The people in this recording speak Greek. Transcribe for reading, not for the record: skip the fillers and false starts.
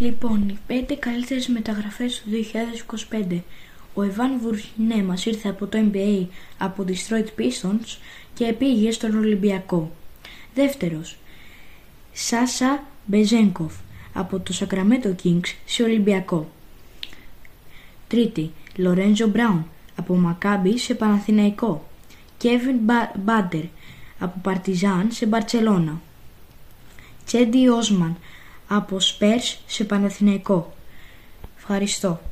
Λοιπόν, οι 5 καλύτερες μεταγραφές του 2025. Ο Εβάν Φουρνιέ μας ήρθε από το NBA από τη Detroit Pistons και πήγε στον Ολυμπιακό. Δεύτερος, Σάσα Μπεζένκοφ από το Sacramento Kings σε Ολυμπιακό. Τρίτη, Λορέντζο Μπράουν από Μακάμπι σε Παναθηναϊκό. Κέβιν Μπάντερ από Παρτιζάν σε Μπαρτσελώνα. Τσέντι Όσμαν από Σπέρς σε Παναθηναϊκό. Ευχαριστώ.